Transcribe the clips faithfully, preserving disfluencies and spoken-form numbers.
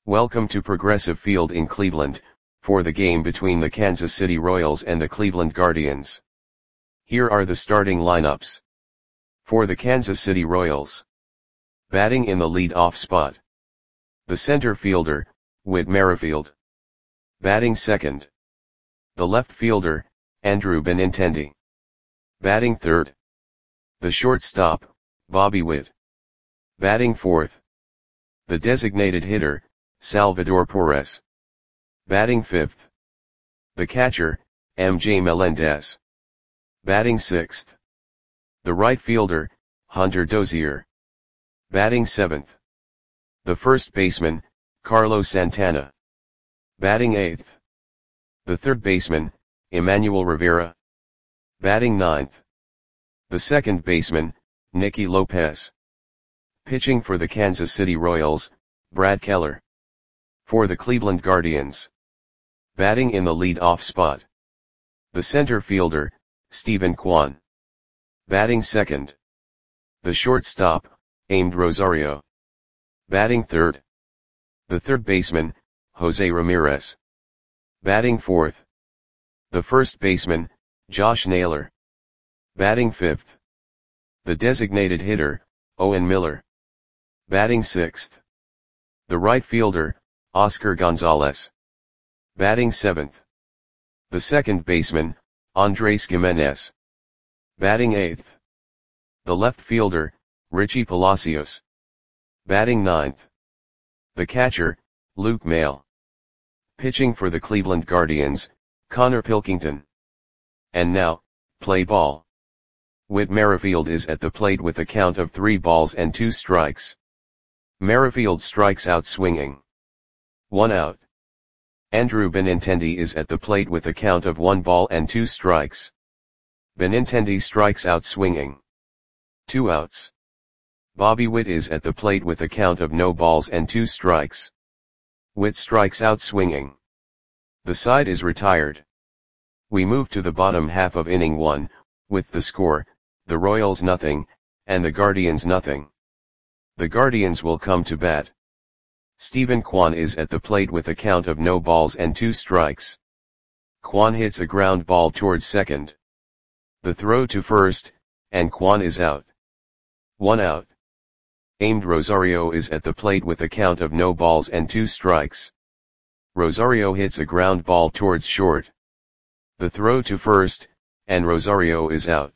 Welcome to Progressive Field in Cleveland, for the game between the Kansas City Royals and the Cleveland Guardians. Here are the starting lineups. For the Kansas City Royals. Batting in the lead-off spot. The center fielder, Whit Merrifield. Batting second. The left fielder, Andrew Benintendi. Batting third. The shortstop, Bobby Witt. Batting fourth. The designated hitter, Salvador Perez. Batting fifth. The catcher, M J Melendez. Batting sixth. The right fielder, Hunter Dozier. Batting seventh. The first baseman, Carlos Santana. Batting eighth. The third baseman, Emmanuel Rivera. Batting ninth. The second baseman, Nicky Lopez. Pitching for the Kansas City Royals, Brad Keller. For the Cleveland Guardians. Batting in the lead-off spot. The center fielder, Steven Kwan. Batting second. The shortstop, Amed Rosario. Batting third. The third baseman, Jose Ramirez. Batting fourth. The first baseman, Josh Naylor. Batting fifth. The designated hitter, Owen Miller. Batting sixth. The right fielder, Oscar Gonzalez. Batting seventh. The second baseman, Andres Gimenez. Batting eighth. The left fielder, Richie Palacios. Batting ninth. The catcher, Luke Maile. Pitching for the Cleveland Guardians, Connor Pilkington. And now, play ball. Whit Merrifield is at the plate with a count of three balls and two strikes. Merrifield strikes out swinging. One out. Andrew Benintendi is at the plate with a count of one ball and two strikes. Benintendi strikes out swinging. Two outs. Bobby Witt is at the plate with a count of no balls and two strikes. Witt strikes out swinging. The side is retired. We move to the bottom half of inning one, with the score, the Royals nothing, and the Guardians nothing. The Guardians will come to bat. Steven Kwan is at the plate with a count of no balls and two strikes. Kwan hits a ground ball towards second. The throw to first, and Kwan is out. One out. Amed Rosario is at the plate with a count of no balls and two strikes. Rosario hits a ground ball towards short. The throw to first, and Rosario is out.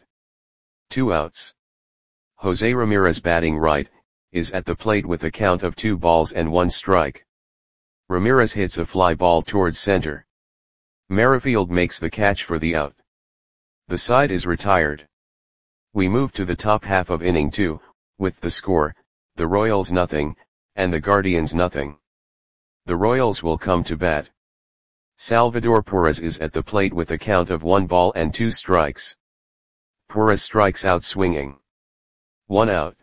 Two outs. Jose Ramirez batting right, is at the plate with a count of two balls and one strike. Ramirez hits a fly ball towards center. Merrifield makes the catch for the out. The side is retired. We move to the top half of inning two, with the score, the Royals nothing, and the Guardians nothing. The Royals will come to bat. Salvador Perez is at the plate with a count of one ball and two strikes. Perez strikes out swinging. One out.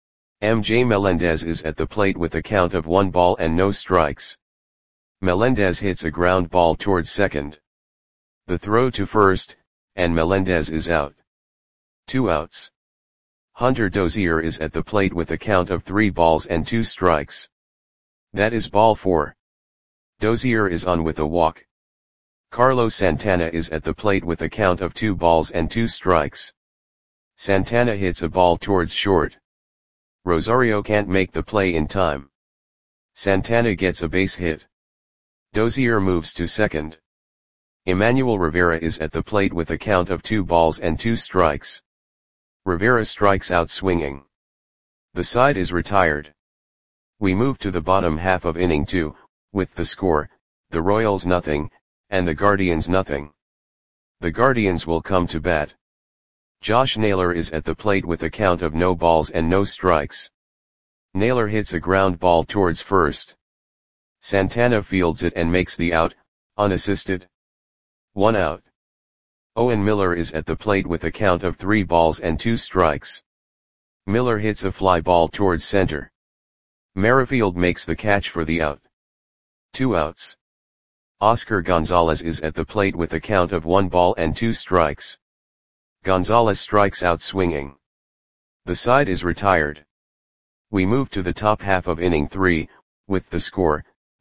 M J Melendez is at the plate with a count of one ball and no strikes. Melendez hits a ground ball towards second. The throw to first, and Melendez is out. Two outs. Hunter Dozier is at the plate with a count of three balls and two strikes. That is ball four. Dozier is on with a walk. Carlos Santana is at the plate with a count of two balls and two strikes. Santana hits a ball towards short. Rosario can't make the play in time. Santana gets a base hit. Dozier moves to second. Emmanuel Rivera is at the plate with a count of two balls and two strikes. Rivera strikes out swinging. The side is retired. We move to the bottom half of inning two, with the score, the Royals nothing, and the Guardians nothing. The Guardians will come to bat. Josh Naylor is at the plate with a count of no balls and no strikes. Naylor hits a ground ball towards first. Santana fields it and makes the out, unassisted. One out. Owen Miller is at the plate with a count of three balls and two strikes. Miller hits a fly ball towards center. Merrifield makes the catch for the out. Two outs. Oscar Gonzalez is at the plate with a count of one ball and two strikes. Gonzalez strikes out swinging. The side is retired. We move to the top half of inning three, with the score,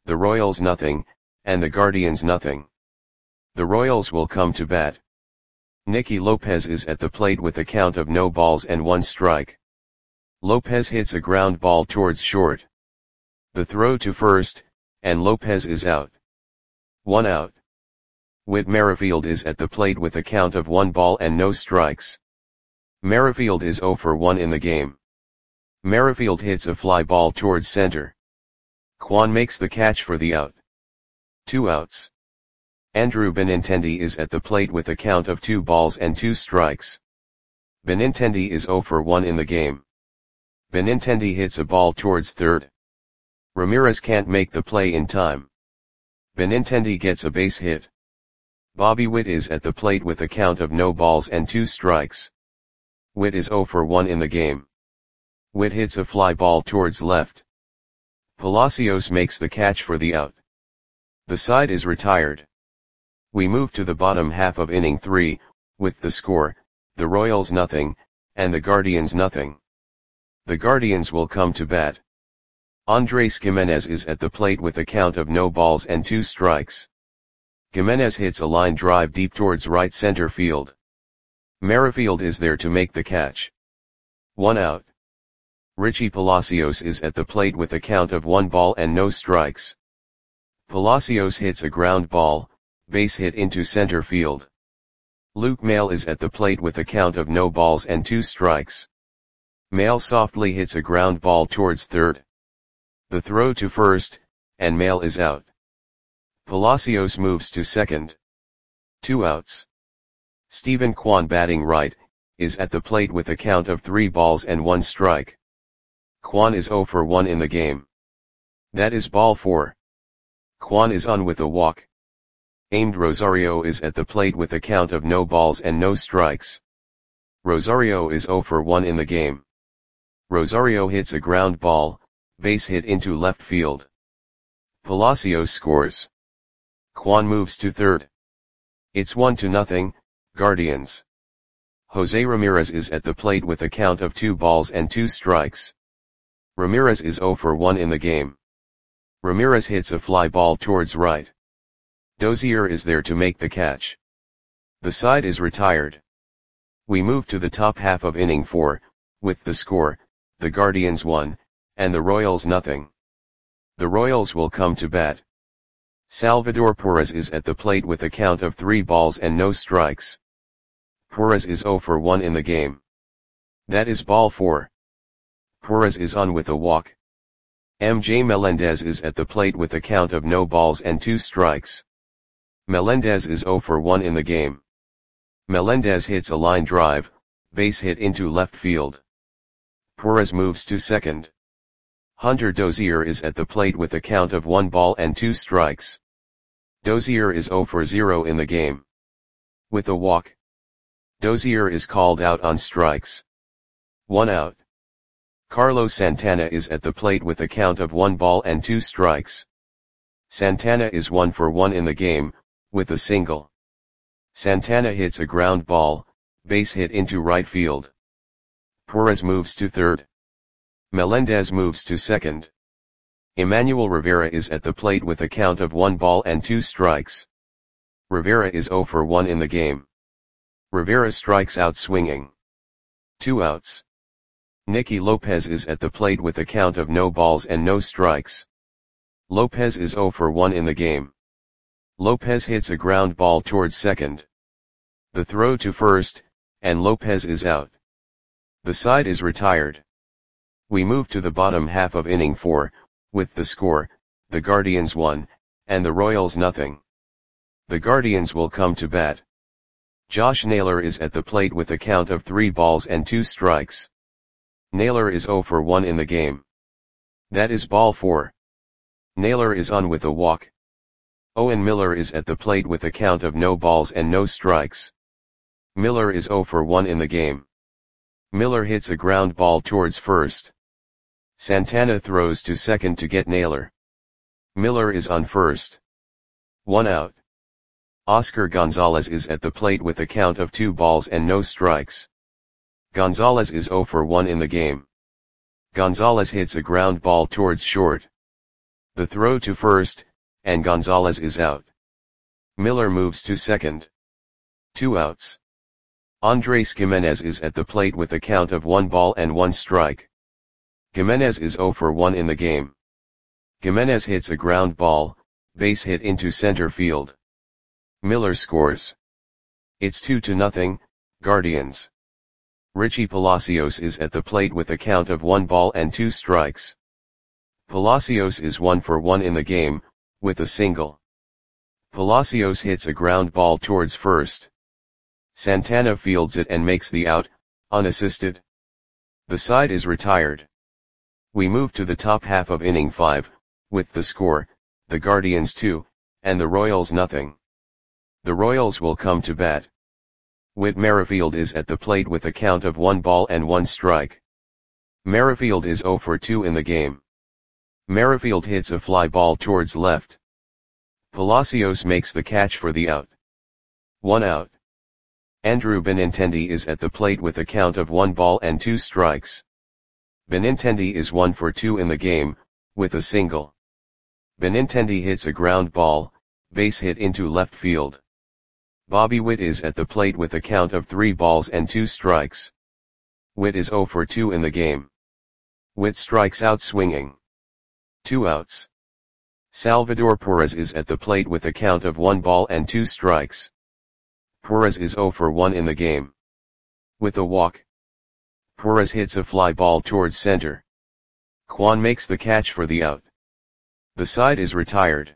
the Royals nothing, and the Guardians nothing. The Royals will come to bat. Nicky Lopez is at the plate with a count of no balls and one strike. Lopez hits a ground ball towards short. The throw to first, and Lopez is out. One out. Whit Merrifield is at the plate with a count of one ball and no strikes. Merrifield is zero for one in the game. Merrifield hits a fly ball towards center. Kwan makes the catch for the out. Two outs. Andrew Benintendi is at the plate with a count of two balls and two strikes. Benintendi is zero for one in the game. Benintendi hits a ball towards third. Ramirez can't make the play in time. Benintendi gets a base hit. Bobby Witt is at the plate with a count of no balls and two strikes. Witt is zero for one in the game. Witt hits a fly ball towards left. Palacios makes the catch for the out. The side is retired. We move to the bottom half of inning three, with the score, the Royals nothing, and the Guardians nothing. The Guardians will come to bat. Andres Gimenez is at the plate with a count of no balls and two strikes. Gimenez hits a line drive deep towards right center field. Merrifield is there to make the catch. One out. Richie Palacios is at the plate with a count of one ball and no strikes. Palacios hits a ground ball, base hit into center field. Luke Maile is at the plate with a count of no balls and two strikes. Maile softly hits a ground ball towards third. The throw to first, and Maile is out. Palacios moves to second. Two outs. Stephen Kwan, batting right, is at the plate with a count of three balls and one strike. Kwan is zero for one in the game. That is ball four. Kwan is on with a walk. Aimed Rosario is at the plate with a count of no balls and no strikes. Rosario is zero for one in the game. Rosario hits a ground ball, base hit into left field. Palacios scores. Kwan moves to third. It's one to nothing, Guardians. Jose Ramirez is at the plate with a count of two balls and two strikes. Ramirez is zero for one in the game. Ramirez hits a fly ball towards right. Dozier is there to make the catch. The side is retired. We move to the top half of inning four, with the score, the Guardians one, and the Royals nothing. The Royals will come to bat. Salvador Perez is at the plate with a count of three balls and no strikes. Perez is zero for one in the game. That is ball four. Perez is on with a walk. M J Melendez is at the plate with a count of no balls and two strikes. Melendez is zero for one in the game. Melendez hits a line drive, base hit into left field. Perez moves to second. Hunter Dozier is at the plate with a count of one ball and two strikes. Dozier is zero for zero in the game. With a walk. Dozier is called out on strikes. One out. Carlos Santana is at the plate with a count of one ball and two strikes. Santana is one for one in the game, with a single. Santana hits a ground ball, base hit into right field. Perez moves to third. Melendez moves to second. Emmanuel Rivera is at the plate with a count of one ball and two strikes. Rivera is zero for one in the game. Rivera strikes out swinging. Two outs. Nicky Lopez is at the plate with a count of no balls and no strikes. Lopez is zero for one in the game. Lopez hits a ground ball towards second. The throw to first, and Lopez is out. The side is retired. We move to the bottom half of inning four, with the score, the Guardians one, and the Royals nothing. The Guardians will come to bat. Josh Naylor is at the plate with a count of three balls and two strikes. Naylor is zero for one in the game. That is ball four. Naylor is on with a walk. Owen Miller is at the plate with a count of no balls and no strikes. Miller is zero for one in the game. Miller hits a ground ball towards first. Santana throws to second to get Naylor. Miller is on first. One out. Oscar Gonzalez is at the plate with a count of two balls and no strikes. Gonzalez is zero for one in the game. Gonzalez hits a ground ball towards short. The throw to first, and Gonzalez is out. Miller moves to second. Two outs. Andres Gimenez is at the plate with a count of one ball and one strike. Gimenez is zero for one in the game. Gimenez hits a ground ball, base hit into center field. Miller scores. It's two to nothing, Guardians. Richie Palacios is at the plate with a count of one ball and two strikes. Palacios is one for one in the game, with a single. Palacios hits a ground ball towards first. Santana fields it and makes the out, unassisted. The side is retired. We move to the top half of inning five, with the score, the Guardians two, and the Royals nothing. The Royals will come to bat. Whit Merrifield is at the plate with a count of one ball and one strike. Merrifield is zero for two in the game. Merrifield hits a fly ball towards left. Palacios makes the catch for the out. One out. Andrew Benintendi is at the plate with a count of one ball and two strikes. Benintendi is one for two in the game, with a single. Benintendi hits a ground ball, base hit into left field. Bobby Witt is at the plate with a count of three balls and two strikes. Witt is zero for two in the game. Witt strikes out swinging. Two outs. Salvador Perez is at the plate with a count of one ball and two strikes. Perez is zero for one in the game. With a walk. Perez hits a fly ball towards center. Kwan makes the catch for the out. The side is retired.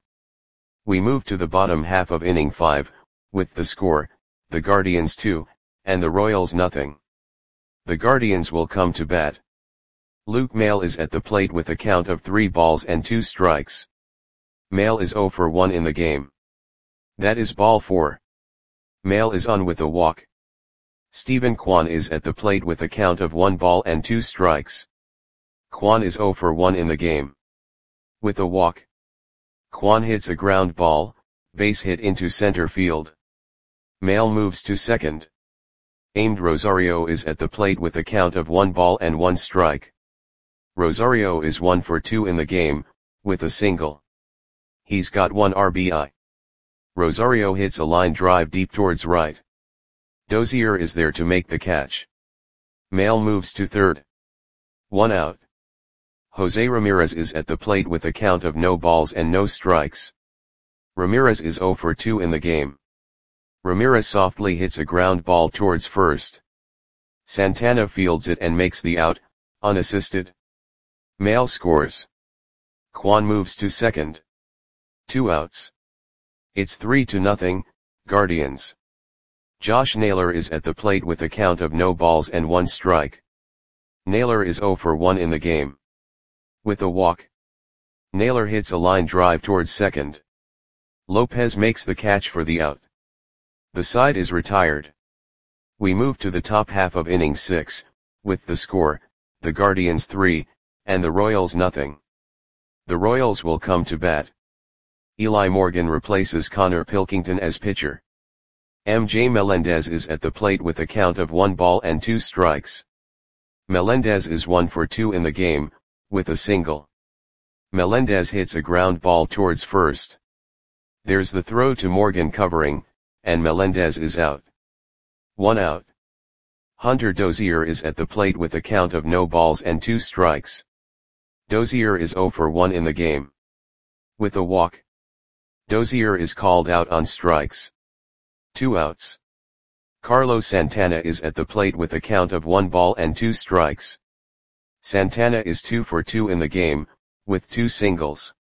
We move to the bottom half of inning five, with the score, the Guardians two, and the Royals nothing. The Guardians will come to bat. Luke Maile is at the plate with a count of three balls and two strikes. Maile is zero for one in the game. That is ball four. Maile is on with a walk. Stephen Kwan is at the plate with a count of one ball and two strikes. Kwan is zero for one in the game. With a walk. Kwan hits a ground ball, base hit into center field. Maile moves to second. Aimed Rosario is at the plate with a count of one ball and one strike. Rosario is one for two in the game, with a single. He's got one R B I. Rosario hits a line drive deep towards right. Dozier is there to make the catch. Maile moves to third. One out. Jose Ramirez is at the plate with a count of no balls and no strikes. Ramirez is zero for two in the game. Ramirez softly hits a ground ball towards first. Santana fields it and makes the out, unassisted. Maile scores. Kwan moves to second. Two outs. It's three to nothing, Guardians. Josh Naylor is at the plate with a count of no balls and one strike. Naylor is zero for one in the game. With a walk. Naylor hits a line drive towards second. Lopez makes the catch for the out. The side is retired. We move to the top half of inning six, with the score, the Guardians three, and the Royals nothing. The Royals will come to bat. Eli Morgan replaces Connor Pilkington as pitcher. M J Melendez is at the plate with a count of one ball and two strikes. Melendez is one for two in the game, with a single. Melendez hits a ground ball towards first. There's the throw to Morgan covering, and Melendez is out. One out. Hunter Dozier is at the plate with a count of no balls and two strikes. Dozier is zero for one in the game. With a walk. Dozier is called out on strikes. Two outs. Carlos Santana is at the plate with a count of one ball and two strikes. Santana is two for two in the game, with two singles.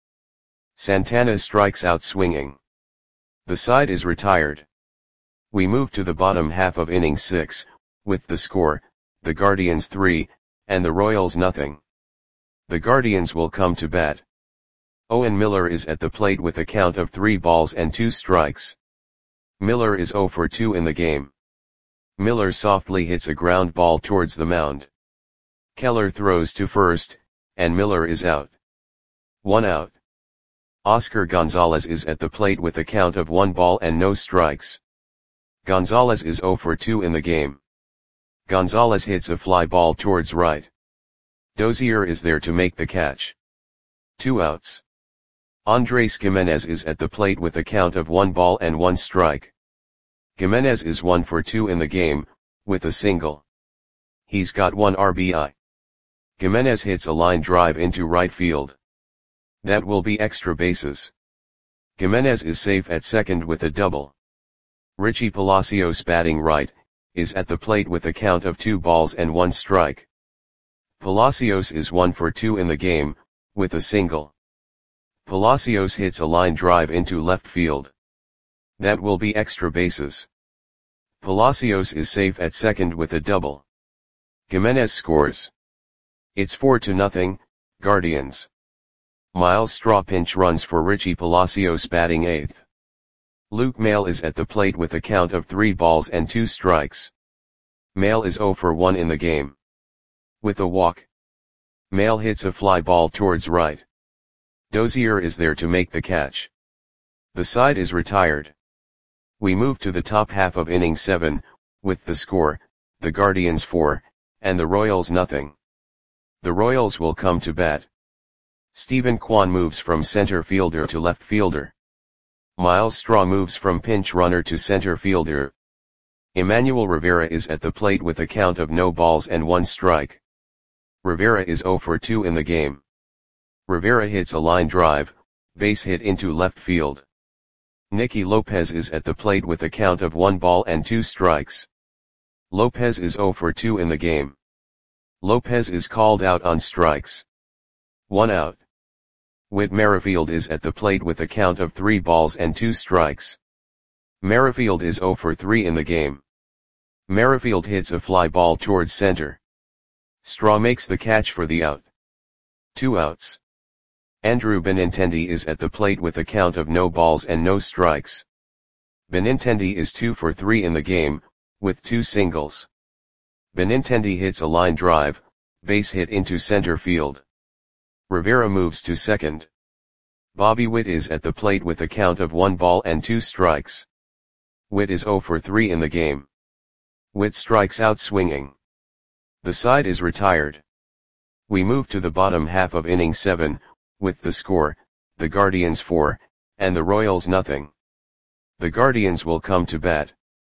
Santana strikes out swinging. The side is retired. We move to the bottom half of inning six, with the score, the Guardians three, and the Royals nothing. The Guardians will come to bat. Owen Miller is at the plate with a count of three balls and two strikes. Miller is zero for two in the game. Miller softly hits a ground ball towards the mound. Keller throws to first, and Miller is out. One out. Oscar Gonzalez is at the plate with a count of one ball and no strikes. Gonzalez is zero for two in the game. Gonzalez hits a fly ball towards right. Dozier is there to make the catch. Two outs. Andres Gimenez is at the plate with a count of one ball and one strike. Gimenez is one for two in the game, with a single. He's got one R B I. Gimenez hits a line drive into right field. That will be extra bases. Gimenez is safe at second with a double. Richie Palacios, batting right, is at the plate with a count of two balls and one strike. Palacios is one for two in the game, with a single. Palacios hits a line drive into left field. That will be extra bases. Palacios is safe at second with a double. Gimenez scores. It's four to nothing, Guardians. Miles Straw pinch runs for Richie Palacios, batting eighth. Luke Maile is at the plate with a count of three balls and two strikes. Maile is zero for one in the game. With a walk. Maile hits a fly ball towards right. Dozier is there to make the catch. The side is retired. We move to the top half of inning seven, with the score, the Guardians four, and the Royals nothing. The Royals will come to bat. Stephen Kwan moves from center fielder to left fielder. Miles Straw moves from pinch runner to center fielder. Emmanuel Rivera is at the plate with a count of no balls and one strike. Rivera is zero for two in the game. Rivera hits a line drive, base hit into left field. Nicky Lopez is at the plate with a count of one ball and two strikes. Lopez is zero for two in the game. Lopez is called out on strikes. One out. Whit Merrifield is at the plate with a count of three balls and two strikes. Merrifield is zero for three in the game. Merrifield hits a fly ball towards center. Straw makes the catch for the out. Two outs. Andrew Benintendi is at the plate with a count of no balls and no strikes. Benintendi is two for three in the game, with two singles. Benintendi hits a line drive, base hit into center field. Rivera moves to second. Bobby Witt is at the plate with a count of one ball and two strikes. Witt is zero for three in the game. Witt strikes out swinging. The side is retired. We move to the bottom half of inning seven, with the score, the Guardians four, and the Royals nothing. The Guardians will come to bat.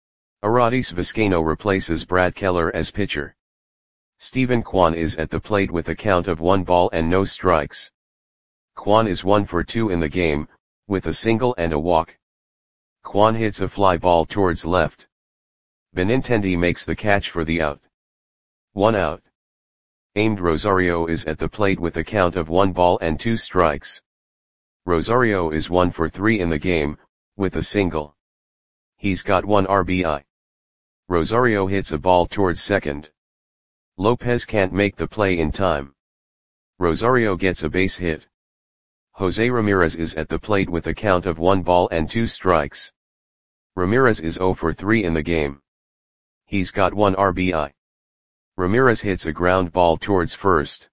Aradis Vizcaino replaces Brad Keller as pitcher. Stephen Kwan is at the plate with a count of one ball and no strikes. Kwan is one for two in the game, with a single and a walk. Kwan hits a fly ball towards left. Benintendi makes the catch for the out. One out. Aimed Rosario is at the plate with a count of one ball and two strikes. Rosario is one for three in the game, with a single. He's got one R B I. Rosario hits a ball towards second. Lopez can't make the play in time. Rosario gets a base hit. Jose Ramirez is at the plate with a count of one ball and two strikes. Ramirez is zero for three in the game. He's got one R B I. Ramirez hits a ground ball towards first.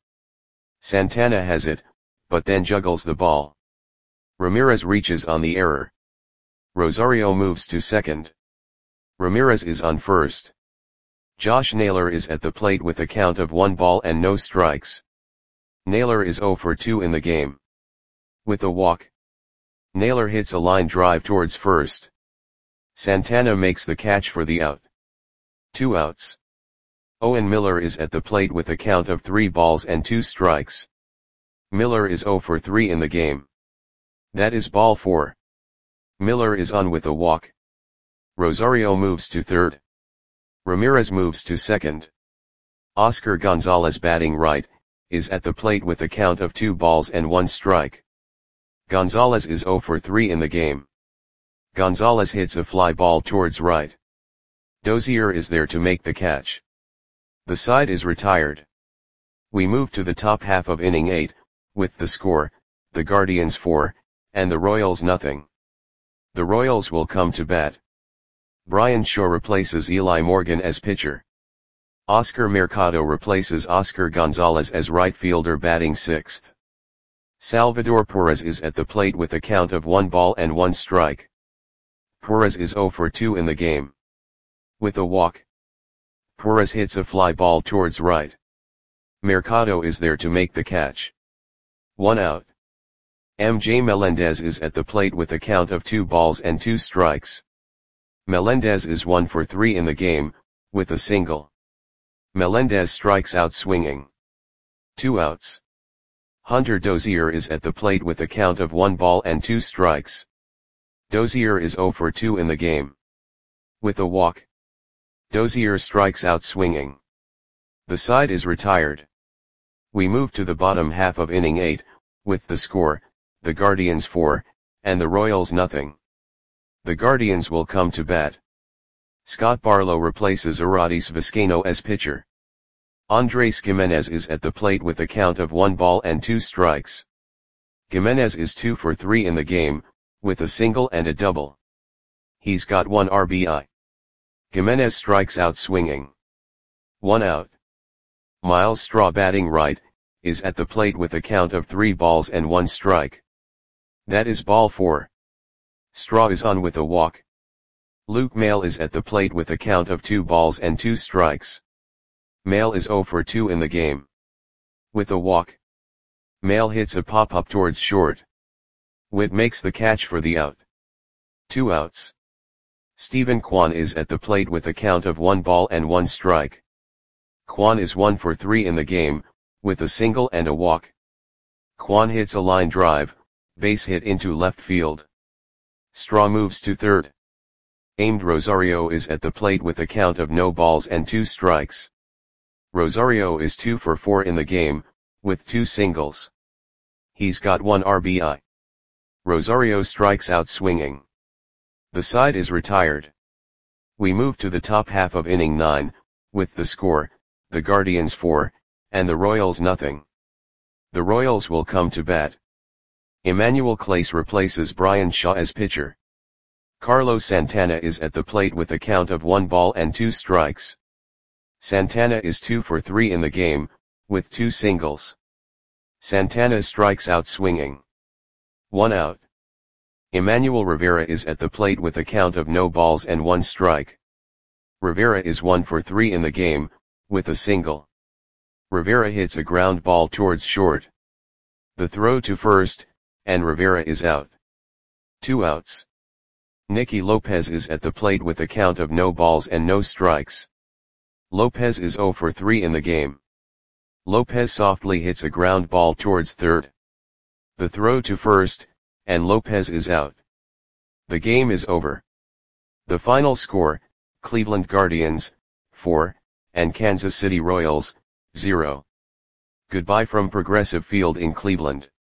Santana has it, but then juggles the ball. Ramirez reaches on the error. Rosario moves to second. Ramirez is on first. Josh Naylor is at the plate with a count of one ball and no strikes. Naylor is zero for two in the game. With a walk. Naylor hits a line drive towards first. Santana makes the catch for the out. Two outs. Owen Miller is at the plate with a count of three balls and two strikes. Miller is zero for three in the game. That is ball four. Miller is on with a walk. Rosario moves to third. Ramirez moves to second. Oscar Gonzalez, batting right, is at the plate with a count of two balls and one strike. Gonzalez is zero for three in the game. Gonzalez hits a fly ball towards right. Dozier is there to make the catch. The side is retired. We move to the top half of inning eight, with the score, the Guardians four, and the Royals nothing. The Royals will come to bat. Brian Shaw replaces Eli Morgan as pitcher. Oscar Mercado replaces Oscar Gonzalez as right fielder, batting sixth. Salvador Perez is at the plate with a count of one ball and one strike. Perez is zero for two in the game. With a walk. Perez hits a fly ball towards right. Mercado is there to make the catch. One out. M J Melendez is at the plate with a count of two balls and two strikes. Melendez is one for three in the game, with a single. Melendez strikes out swinging. Two outs. Hunter Dozier is at the plate with a count of one ball and two strikes. Dozier is zero for two in the game. With a walk. Dozier strikes out swinging. The side is retired. We move to the bottom half of inning eight, with the score, the Guardians four, and the Royals nothing. The Guardians will come to bat. Scott Barlow replaces Arodys Vizcaino as pitcher. Andres Gimenez is at the plate with a count of one ball and two strikes. Gimenez is two for three in the game, with a single and a double. He's got one R B I. Gimenez strikes out swinging. One out. Miles Straw, batting right, is at the plate with a count of three balls and one strike. That is ball four. Straw is on with a walk. Luke Maile is at the plate with a count of two balls and two strikes. Maile is zero for two in the game. With a walk. Maile hits a pop-up towards short. Witt makes the catch for the out. Two outs. Stephen Kwan is at the plate with a count of one ball and one strike. Kwan is one for three in the game, with a single and a walk. Kwan hits a line drive, base hit into left field. Straw moves to third. Amed Rosario is at the plate with a count of no balls and two strikes. Rosario is two for four in the game, with two singles. He's got one R B I. Rosario strikes out swinging. The side is retired. We move to the top half of inning nine, with the score, the Guardians four, and the Royals nothing. The Royals will come to bat. Emmanuel Clase replaces Brian Shaw as pitcher. Carlos Santana is at the plate with a count of one ball and two strikes. Santana is two for three in the game, with two singles. Santana strikes out swinging. One out. Emmanuel Rivera is at the plate with a count of no balls and one strike. Rivera is one for three in the game, with a single. Rivera hits a ground ball towards short. The throw to first, and Rivera is out. Two outs. Nicky Lopez is at the plate with a count of no balls and no strikes. Lopez is zero for three in the game. Lopez softly hits a ground ball towards third. The throw to first, and Lopez is out. The game is over. The final score, Cleveland Guardians, four, and Kansas City Royals, zero. Goodbye from Progressive Field in Cleveland.